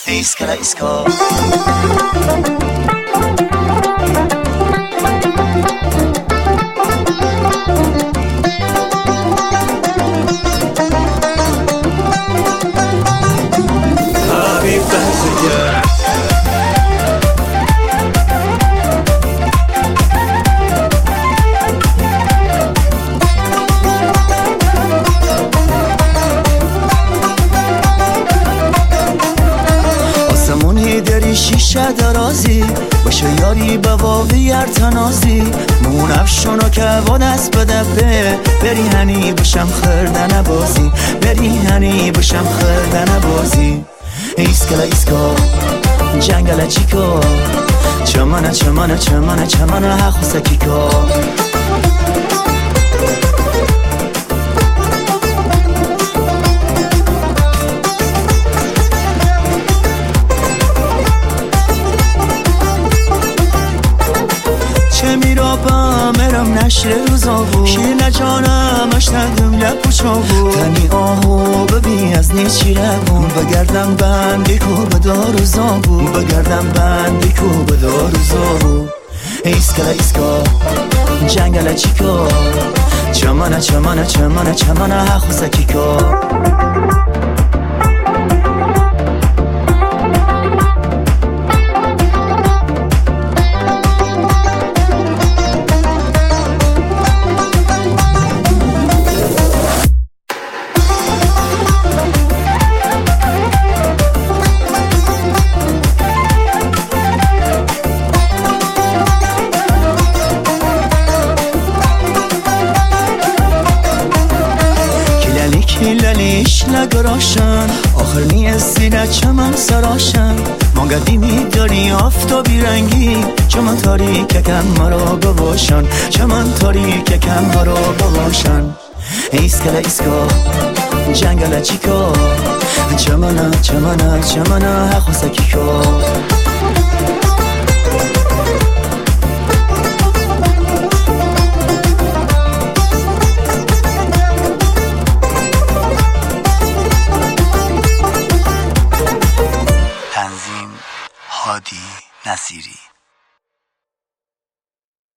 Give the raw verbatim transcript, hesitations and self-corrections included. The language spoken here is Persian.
ایسکلا ایسکا حبیب بزرگه شیشه درازی باشه یاری به واوی ارتنازی مون افشونو که با دست بده به بری هنی بشم خردن بازی بری هنی بشم خردن بازی ایسکلا ایسکا جنگل چیکا چمانه چمانه چمانه چمانه حق سکیکا میرا با مرم نشر روزا بود شیر نجانم اشتدم لب و چا بود تنی آهو ببی از نیز چیره بود بگردم بندی کو به داروزا بود بگردم بندی کو به داروزا بود ایسکلا ایسکا جنگل چیکا چمانه چمانه چمانه چمانه حق و سکیکا للیش لگراشن آخر نیستی چمن سراشن ما قدیمی داری آفتابی رنگی چمن تاریک کم مرا بباشن چمن تاریک کم مرا بباشن ایسکلا ایسکا جنگل چیکا چمنه چمنه چمنه حق و سکیکا تنظیم هادی نصیری.